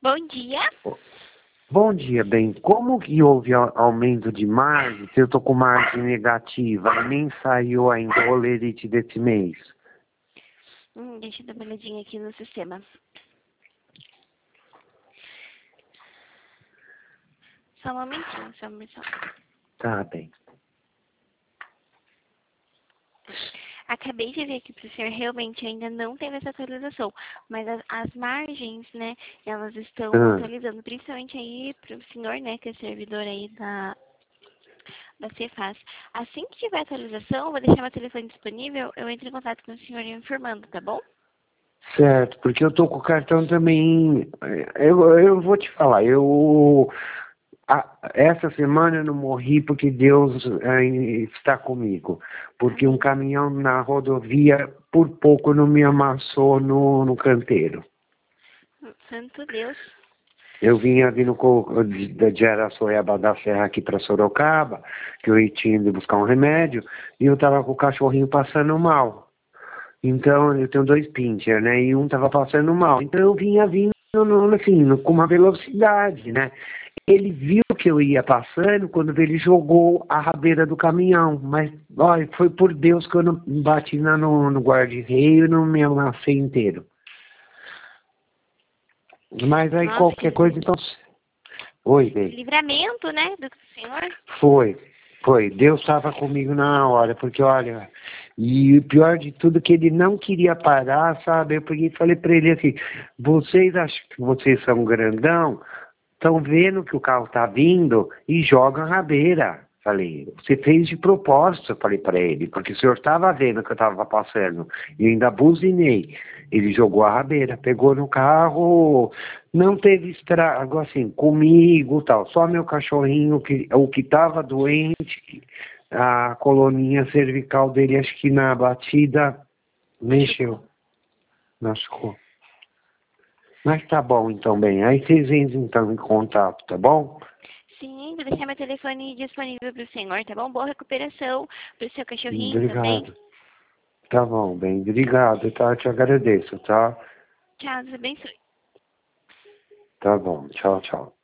Bom dia. Bom dia, bem. Como que houve aumento de margem? Se eu tô com margem negativa e nem saiu ainda o olerite desse mês? Deixa eu dar uma olhadinha aqui no sistema. Só um momentinho, só um momentinho. Tá bem. Acabei de ver aqui para o senhor, realmente ainda não teve essa atualização, mas as margens, né, elas estão atualizando, principalmente aí para o senhor, né, que é servidor aí da Cefaz. Assim que tiver atualização, eu vou deixar meu telefone disponível, eu entro em contato com o senhor informando, tá bom? Certo, porque eu tô com o cartão também. Eu vou te falar, essa semana eu não morri porque Deus está comigo. Porque um caminhão na rodovia, por pouco, não me amassou no canteiro. Santo Deus. Eu vinha vindo de Araçoiaba da Serra aqui para Sorocaba, que eu tinha ido buscar um remédio, e eu tava com o cachorrinho passando mal. Então, eu tenho 2 pincher, né? E um tava passando mal. Então, eu vinha vindo, assim, com uma velocidade, né? Ele viu que eu ia passando, quando ele jogou a rabeira do caminhão. Mas, olha, foi por Deus que eu não bati no guarda-reio e não me amassei inteiro. Mas aí, Nossa, qualquer coisa, então... Oi, bem. livramento, né, do senhor? Foi. Deus estava comigo na hora, porque olha, e o pior de tudo é que ele não queria parar, sabe? Eu peguei e falei para ele assim, vocês acham que vocês são grandão? Estão vendo que o carro tá vindo e jogam a rabeira. Falei, você fez de propósito, falei para ele, porque o senhor estava vendo que eu estava passando e ainda buzinei. Ele jogou a rabeira, pegou no carro, não teve estrago assim, comigo tal, só meu cachorrinho, o que estava doente, a coluninha cervical dele, acho que na batida, mexeu, machucou. Mas tá bom, então, bem. Aí vocês entram então em contato, tá bom? Sim, vou deixar meu telefone disponível para o senhor, tá bom? Boa recuperação para o seu cachorrinho também. Obrigado. Tá bom, bem. Obrigado, tá? Eu te agradeço, tá? Tchau, Deus abençoe. Tá bom. Tchau, tchau.